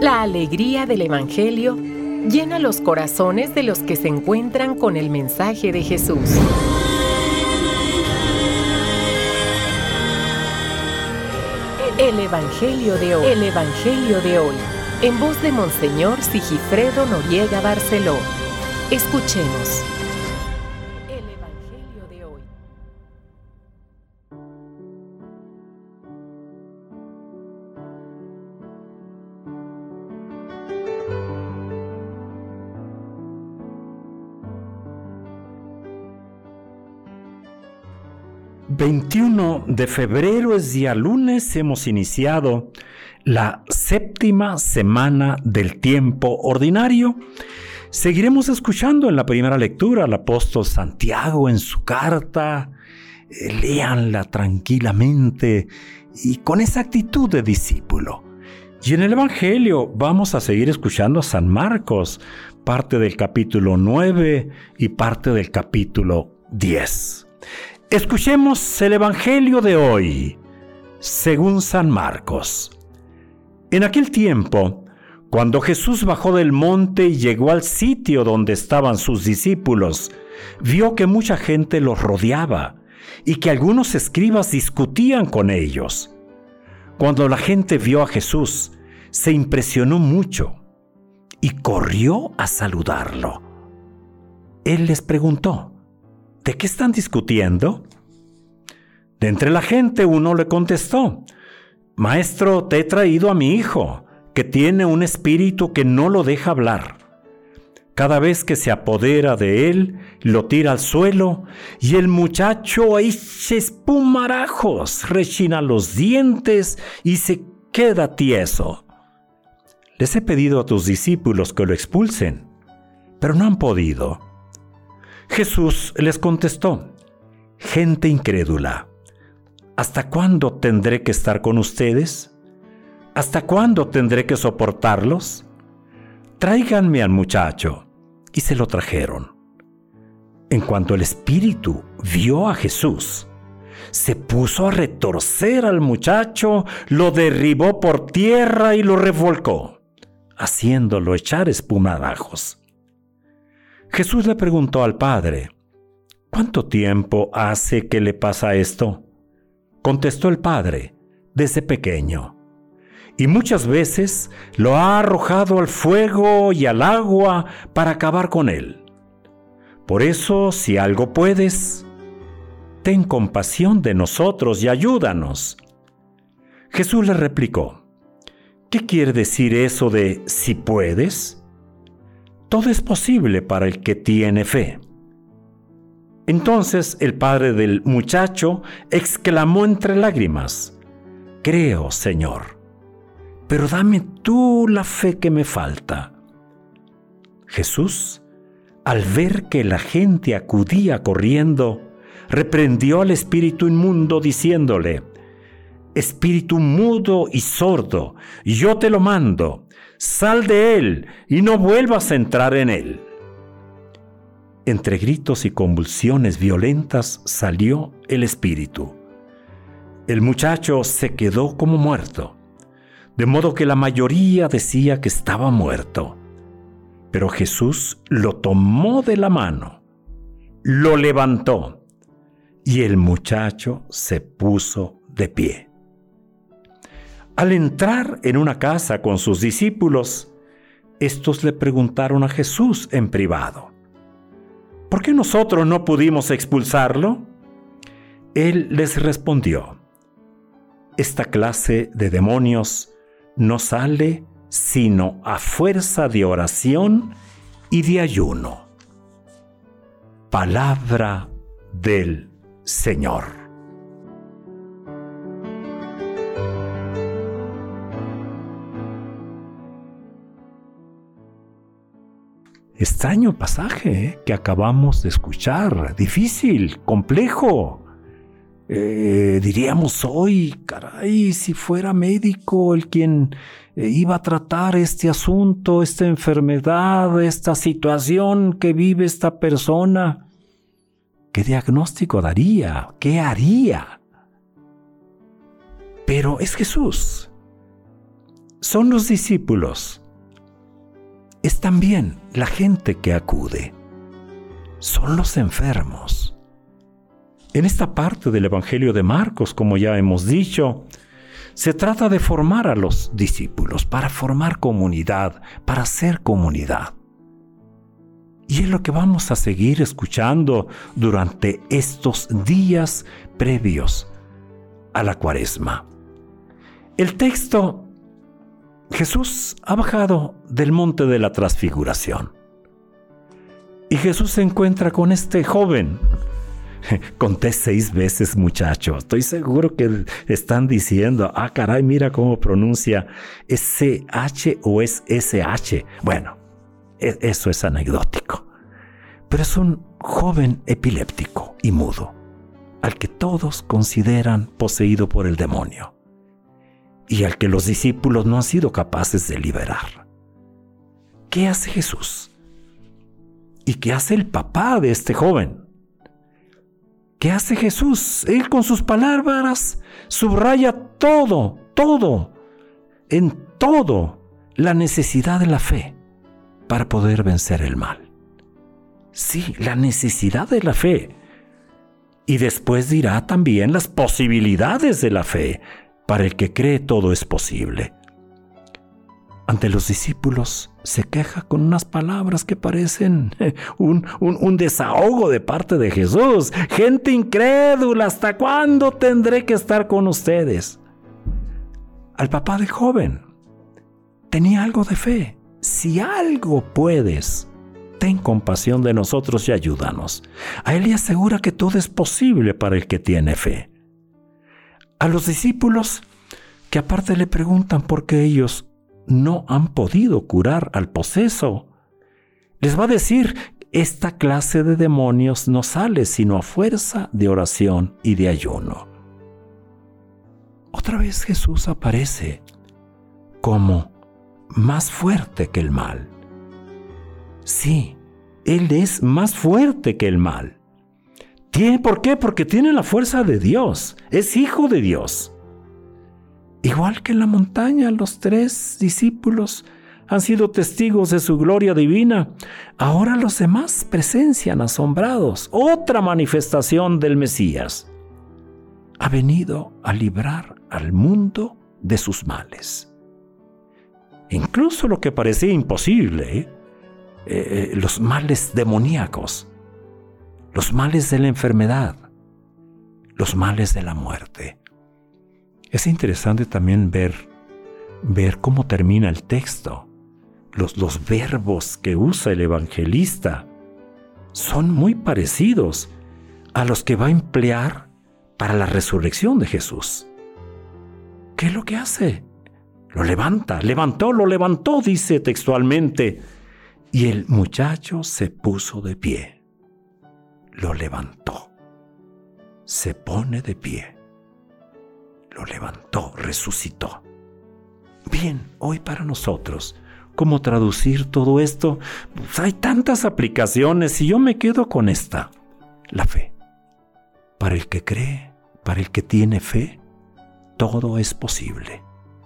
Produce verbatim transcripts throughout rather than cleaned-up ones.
La alegría del Evangelio llena los corazones de los que se encuentran con el mensaje de Jesús. El Evangelio de hoy. El Evangelio de hoy. En voz de Monseñor Sigifredo Noriega Barceló. Escuchemos. El Evangelio de hoy. veintiuno de febrero es día lunes, hemos iniciado la séptima semana del tiempo ordinario. Seguiremos escuchando en la primera lectura al apóstol Santiago en su carta. Eh, léanla tranquilamente y con esa actitud de discípulo. Y en el Evangelio vamos a seguir escuchando a San Marcos, parte del capítulo nueve y parte del capítulo diez. Escuchemos el Evangelio de hoy, según San Marcos. En aquel tiempo, cuando Jesús bajó del monte y llegó al sitio donde estaban sus discípulos, vio que mucha gente los rodeaba y que algunos escribas discutían con ellos. Cuando la gente vio a Jesús, se impresionó mucho y corrió a saludarlo. Él les preguntó: ¿de qué están discutiendo? De entre la gente uno le contestó: Maestro, te he traído a mi hijo, que tiene un espíritu que no lo deja hablar. Cada vez que se apodera de él, lo tira al suelo y el muchacho echa espumarajos, rechina los dientes y se queda tieso. Les he pedido a tus discípulos que lo expulsen, pero no han podido. Jesús les contestó: gente incrédula, ¿hasta cuándo tendré que estar con ustedes? ¿Hasta cuándo tendré que soportarlos? Tráiganme al muchacho. Y se lo trajeron. En cuanto el espíritu vio a Jesús, se puso a retorcer al muchacho, lo derribó por tierra y lo revolcó, haciéndolo echar espumarajos. Jesús le preguntó al padre: ¿cuánto tiempo hace que le pasa esto? Contestó el padre: desde pequeño. Y muchas veces lo ha arrojado al fuego y al agua para acabar con él. Por eso, si algo puedes, ten compasión de nosotros y ayúdanos. Jesús le replicó: ¿qué quiere decir eso de si puedes? Todo es posible para el que tiene fe. Entonces el padre del muchacho exclamó entre lágrimas: creo, Señor, pero dame tú la fe que me falta. Jesús, al ver que la gente acudía corriendo, reprendió al espíritu inmundo diciéndole: espíritu mudo y sordo, yo te lo mando, sal de él y no vuelvas a entrar en él. Entre gritos y convulsiones violentas salió el espíritu. El muchacho se quedó como muerto, de modo que la mayoría decía que estaba muerto. Pero Jesús lo tomó de la mano, lo levantó y el muchacho se puso de pie. Al entrar en una casa con sus discípulos, estos le preguntaron a Jesús en privado: ¿por qué nosotros no pudimos expulsarlo? Él les respondió: esta clase de demonios no sale sino a fuerza de oración y de ayuno. Palabra del Señor. Extraño pasaje ¿eh? que acabamos de escuchar, difícil, complejo. Eh, diríamos hoy, caray, si fuera médico el quien eh, iba a tratar este asunto, esta enfermedad, esta situación que vive esta persona, ¿qué diagnóstico daría? ¿Qué haría? Pero es Jesús. Son los discípulos es también la gente que acude. Son los enfermos. En esta parte del Evangelio de Marcos, como ya hemos dicho, se trata de formar a los discípulos, para formar comunidad, para ser comunidad. Y es lo que vamos a seguir escuchando durante estos días previos a la Cuaresma. El texto: Jesús ha bajado del monte de la Transfiguración. Y Jesús se encuentra con este joven. Conté seis veces, muchacho. Estoy seguro que están diciendo, ah, caray, mira cómo pronuncia. ¿Es C H o es S H? Bueno, eso es anecdótico. Pero es un joven epiléptico y mudo, al que todos consideran poseído por el demonio, y al que los discípulos no han sido capaces de liberar. ¿Qué hace Jesús? ¿Y qué hace el papá de este joven? ¿Qué hace Jesús? Él con sus palabras subraya todo, todo, en todo, la necesidad de la fe para poder vencer el mal. Sí, la necesidad de la fe. Y después dirá también las posibilidades de la fe. Para el que cree, todo es posible. Ante los discípulos se queja con unas palabras que parecen un, un, un desahogo de parte de Jesús. Gente incrédula, ¿hasta cuándo tendré que estar con ustedes? Al papá del joven tenía algo de fe. Si algo puedes, ten compasión de nosotros y ayúdanos. A él le asegura que todo es posible para el que tiene fe. A los discípulos, que aparte le preguntan por qué ellos no han podido curar al poseso, les va a decir: esta clase de demonios no sale sino a fuerza de oración y de ayuno. Otra vez Jesús aparece como más fuerte que el mal. Sí, Él es más fuerte que el mal. ¿Tiene, ¿Por qué? Porque tiene la fuerza de Dios. Es hijo de Dios. Igual que en la montaña, los tres discípulos han sido testigos de su gloria divina. Ahora los demás presencian asombrados otra manifestación del Mesías. Ha venido a librar al mundo de sus males. Incluso lo que parecía imposible, ¿eh? Eh, los males demoníacos, los males de la enfermedad, los males de la muerte. Es interesante también ver, ver cómo termina el texto. Los, los verbos que usa el evangelista son muy parecidos a los que va a emplear para la resurrección de Jesús. ¿Qué es lo que hace? Lo levanta, levantó, lo levantó, dice textualmente. Y el muchacho se puso de pie. Lo levantó. Se pone de pie. Lo levantó, resucitó. Bien, hoy para nosotros, ¿cómo traducir todo esto? Pues hay tantas aplicaciones y yo me quedo con esta. La fe. Para el que cree, para el que tiene fe, todo es posible.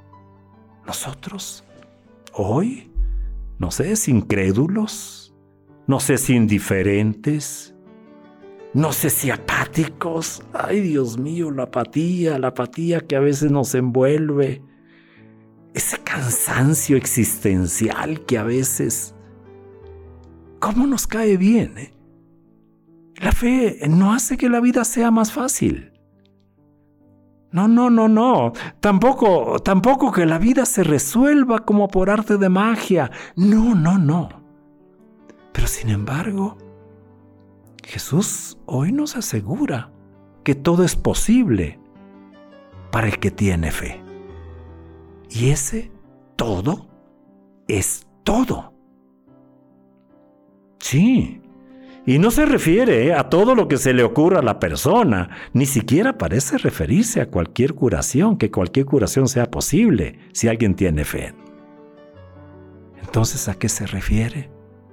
Nosotros, hoy, no sé si incrédulos, no sé si indiferentes, no sé si apáticos. Ay, Dios mío, la apatía, la apatía que a veces nos envuelve. Ese cansancio existencial que a veces, ¿cómo nos cae bien? Eh? La fe no hace que la vida sea más fácil. No, no, no, no. Tampoco, tampoco que la vida se resuelva como por arte de magia. No, no, no. Pero sin embargo, Jesús hoy nos asegura que todo es posible para el que tiene fe. Y ese todo es todo. Sí. Y no se refiere eh, a todo lo que se le ocurra a la persona. Ni siquiera parece referirse a cualquier curación, que cualquier curación sea posible si alguien tiene fe. Entonces, ¿a qué se refiere?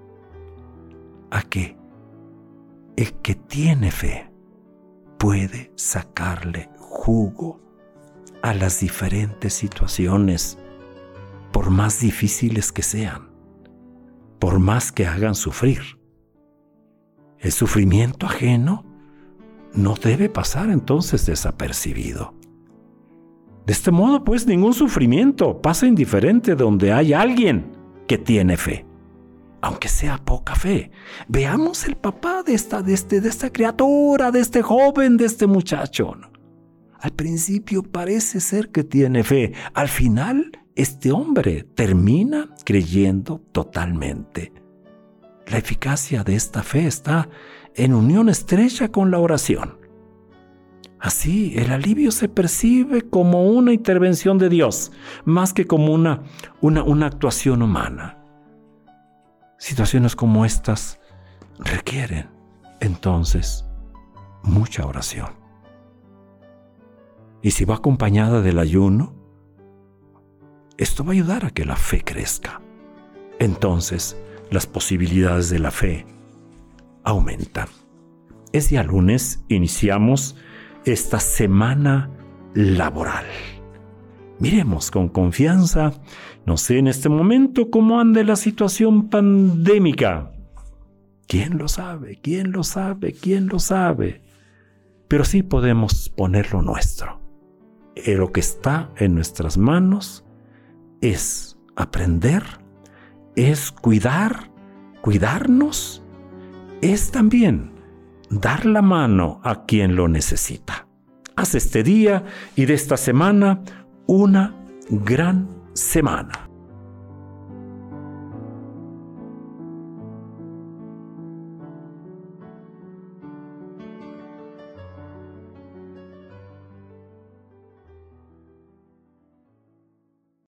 A que el que tiene fe puede sacarle jugo a las diferentes situaciones, por más difíciles que sean. por más que hagan sufrir. El sufrimiento ajeno no debe pasar entonces desapercibido. De este modo, pues, ningún sufrimiento pasa indiferente donde hay alguien que tiene fe, aunque sea poca fe. Veamos el papá de esta, de este, de esta criatura, de este joven, de este muchacho. Al principio parece ser que tiene fe. Al final, este hombre termina creyendo totalmente. La eficacia de esta fe está en unión estrecha con la oración. Así, el alivio se percibe como una intervención de Dios, más que como una, una, una actuación humana. Situaciones como estas requieren, entonces, mucha oración. Y si va acompañada del ayuno, esto va a ayudar a que la fe crezca. Entonces, las posibilidades de la fe aumentan. Es día lunes, iniciamos esta semana laboral. Miremos con confianza, no sé en este momento cómo ande la situación pandémica. ¿Quién lo sabe? ¿Quién lo sabe? ¿Quién lo sabe? Pero sí podemos poner lo nuestro. Eh, lo que está en nuestras manos es aprender, es cuidar, cuidarnos, es también dar la mano a quien lo necesita. Haz este día y de esta semana una gran semana.